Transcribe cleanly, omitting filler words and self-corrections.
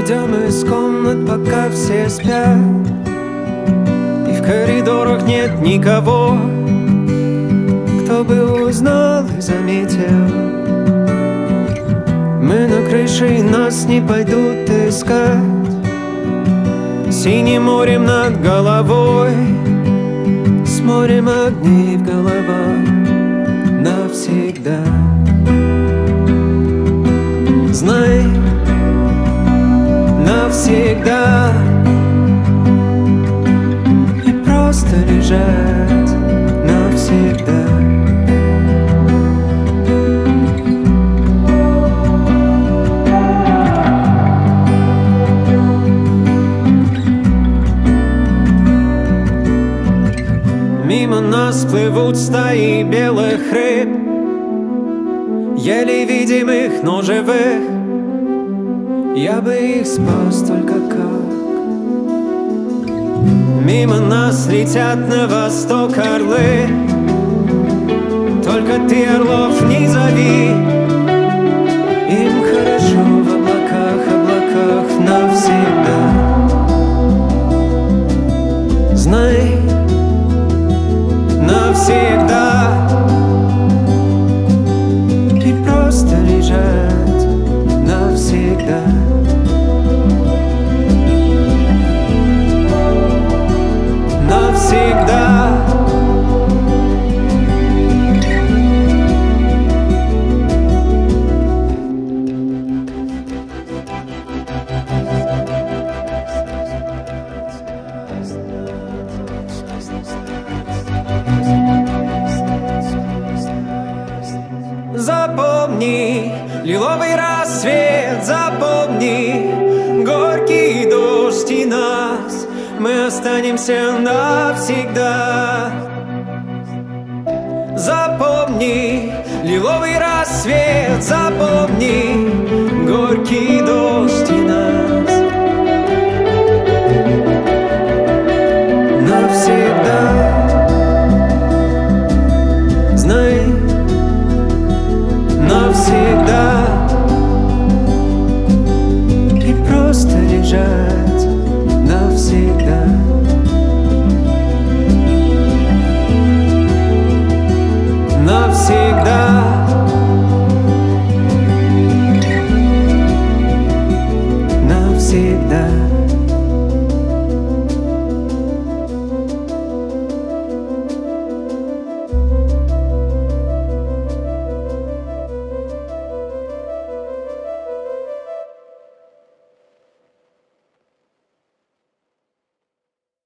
уйдем из комнат, пока все спят, и в коридорах нет никого, кто бы узнал и заметил. Мы на крыше, и нас не пойдут искать. Синим морем над головой, с морем огней в головах навсегда. Знай, навсегда. И просто лежать навсегда. Мимо нас плывут стаи белых рыб, еле видимых, но живых. Я бы их спас, только как. Мимо нас летят на восток орлы, только ты орлов не зови. Им хорошо в облаках, облаках навсегда. Знай, навсегда. И просто лежать навсегда. Навсегда. Запомни лиловый рассвет, запомни горький дождь и нас. Мы останемся навсегда. Запомни лиловый рассвет, запомни горький дождь и нас. Навсегда. Знай, навсегда. И просто лежать навсегда. Навсегда. Навсегда.